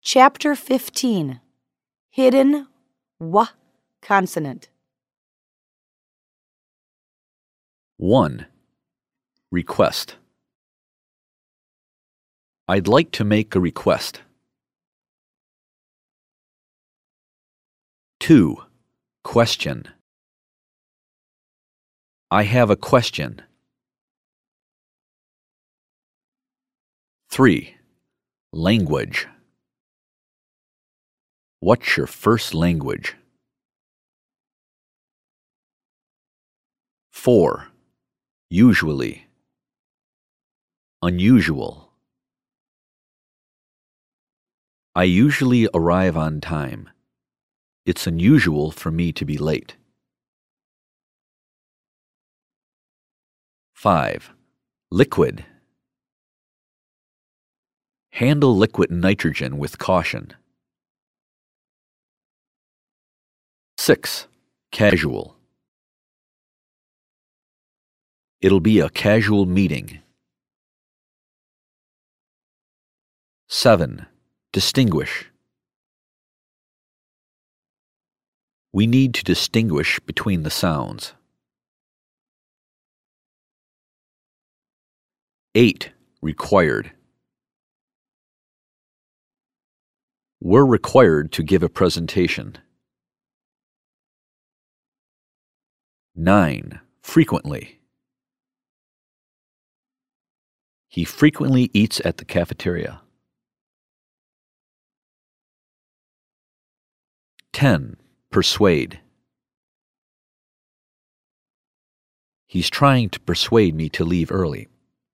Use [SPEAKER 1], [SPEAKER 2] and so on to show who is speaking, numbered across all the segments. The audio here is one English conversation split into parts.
[SPEAKER 1] Chapter 15. Hidden W consonant.
[SPEAKER 2] 1. Request. I'd like to make a request. 2. Question. I have a question. 3. Language. What's your first language? 4. Usually. Unusual. I usually arrive on time. It's unusual for me to be late. 5. Liquid. Handle liquid nitrogen with caution. 6. Casual. It'll be a casual meeting. 7. Distinguish. We need to distinguish between the sounds. 8. Required. We're required to give a presentation. 9. Frequently. He frequently eats at the cafeteria. 10. Persuade. He's trying to persuade me to leave early.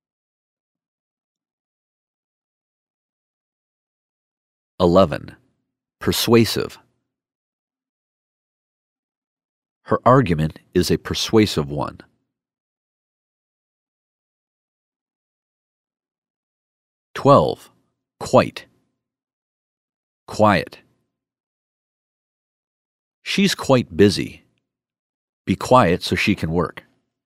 [SPEAKER 2] 11. Persuasive. Her argument is a persuasive one. 12. Quite. Quiet. She's quite busy. Be quiet so she can work.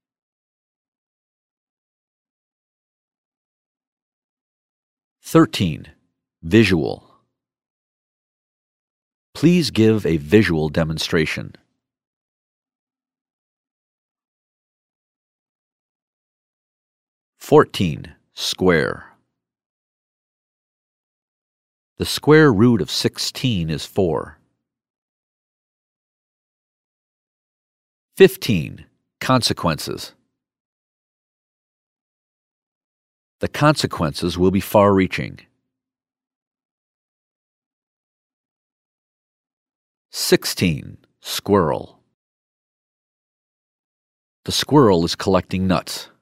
[SPEAKER 2] 13. Visual. Please give a visual demonstration. 14. Square. The square root of 16 is 4. 15. Consequences. The consequences will be far-reaching. 16. Squirrel. The squirrel is collecting nuts.